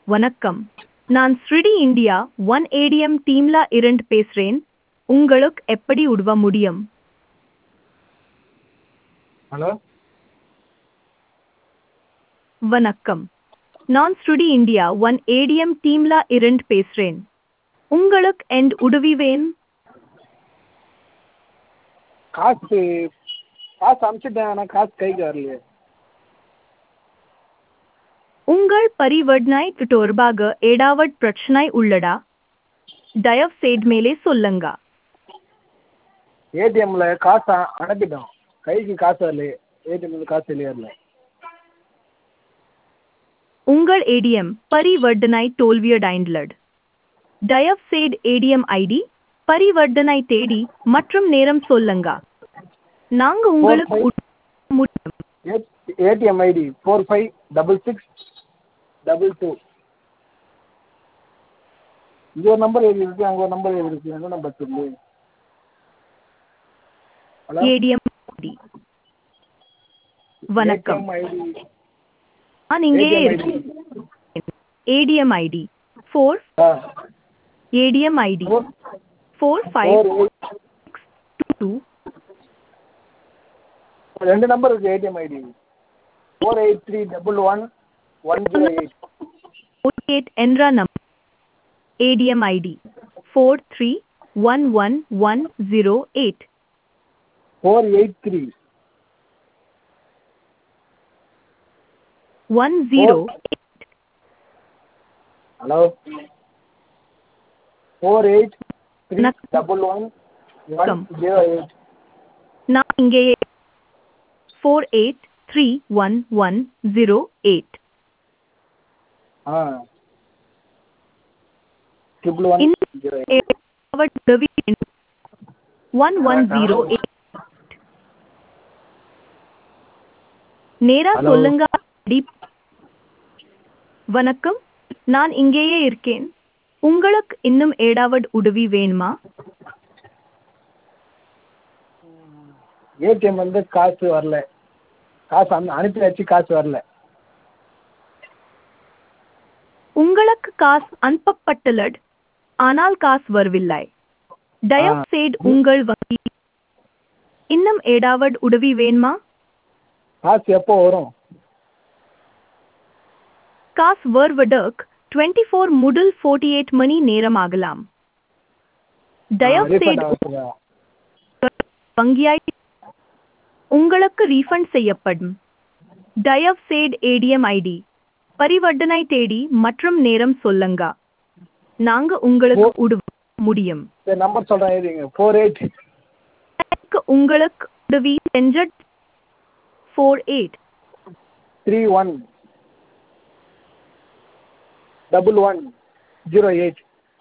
வணக்கம். நான் ஸ்ரிடி India one ATM டீம்ல இருந்து பேசுறேன். உங்களுக்கு எப்படி உதவ முடியும்? ஹலோ வணக்கம். நான் ஸ்ரிடி இந்தியா ஒன் ஏடிஎம் டீம்ல இருந்து பேசுறேன். உங்களுக்கு எந்த உதவி வேணும்? காசு காசு அனுப்பிச்சிட்டேன், ஆனால் காசு கைக்கு வரலையே. உங்கள் பரிவர்த்தனை தொடர்பாக ஏதாவது பிரச்சனை உள்ளதா? தயவு செய்து மேலே சொல்லுங்க. ஏடிஎம்மில் காசு அனுப்பிட்டோம், கைக்கு காசு வரலையே. ஏடிஎம்மில் காசு வெளியே வரல. உங்கள் ஏடிஎம் பரிவர்த்தனை தோல்வியடைந்துள்ளது. தயவு செய்து ஏடிஎம் ஐடி, பரிவர்த்தனை தேதி மற்றும் நேரம் சொல்லுங்க. நாங்க உங்களுக்கு உதவ முடியும். ATM ID 456622. இங்கே ஒரு நம்பர் எழுதி இருக்கு, அங்கே ஒரு நம்பர் எழுதி இருக்கு. எந்த நம்பர் சொல்லு? Hello ATM ID. வணக்கம். ஏடிஎம் ஐடி நீங்க ATM ID ATM ID 4 ATM ID 4522 ரெண்டு நம்பர் இருக்கு. ATM ID 48311108. 48 என்ற நம்பர். ATM ID 431108 483 108. ஹலோ 48311108. நான் இங்கே 48311108 ஆ 1108. உதவி 1108 நேரா ஹலோ சொல்லுங்க. வணக்கம், நான் இங்கேயே இருக்கேன். உங்களுக்கு இன்னும் ஏதாவது உதவி வேணுமா? ஏடிஎம் வந்து காசு வரல. காசு அனுப்பி வச்சு காசு வரல. உங்களுக்கு காசு அனுப்பப்பட்டுள்ளது, ஆனால் காசு வரவில்லை. தயவு செய்து உங்கள் வங்கி இன்னும் ஏதாவது உதவி வேணுமா? காசு எப்போ வரும்? காசு வருவதற்கு 24 முதல் 48 மணி நேரம் ஆகலாம். தயவு ரீஃபண்ட் செய்து ஆகுதுங்களா? வங்கியாய் உங்களுக்கு ரீஃபண்ட் செய்யப்படும். தயவு செய்து ஏடிஎம் ஐடி, பரிவர்த்தனை தேதி மற்றும் நேரம் சொல்லுங்க. நாங்க உங்களுக்கு உதவ முடியும். சரி, நம்பர் சொல்கிறேன் எழுதிங்க. 48 உங்களுக்கு உதவி செஞ்ச 48 31 1108.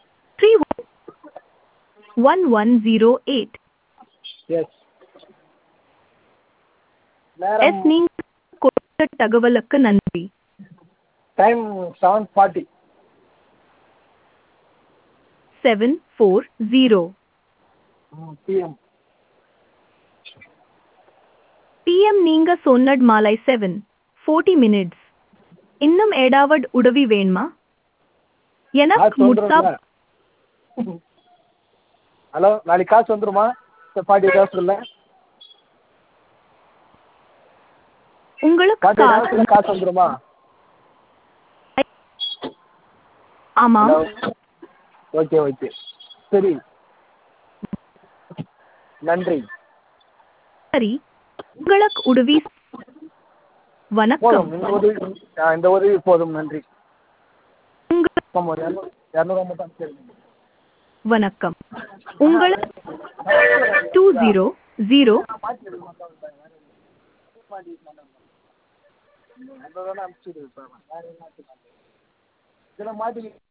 311108. எஸ். நேரம் நீங்க கொடுத்த தகவலுக்கு நன்றி. Time 7:40 7:40 PM. PM நீங்க சொன்னது மாலை 7:40 minutes. இன்னும் ஏதாவது உதவி வேணுமா? எனக்கு காசு முட்சா வந்துடும்ல? ஹலோ, நாளைக்கு காசு வந்துருமா? 48 ஹவர்ஸ்ல உங்களுக்கு 48 காசு ஹவர்ஸ்ல காசு வந்துருமா? ஆமாம். ஹலோ, ஓகே ஓகே, சரி, நன்றி. சரி, உங்களுக்கு உதவி. வணக்கம். போதும், இந்த உதவி போதும், நன்றி. உங்களுக்கு 200 மட்டும் சரி. வணக்கம். உங்களுக்கு 200 இதெல்லாம் மாட்டி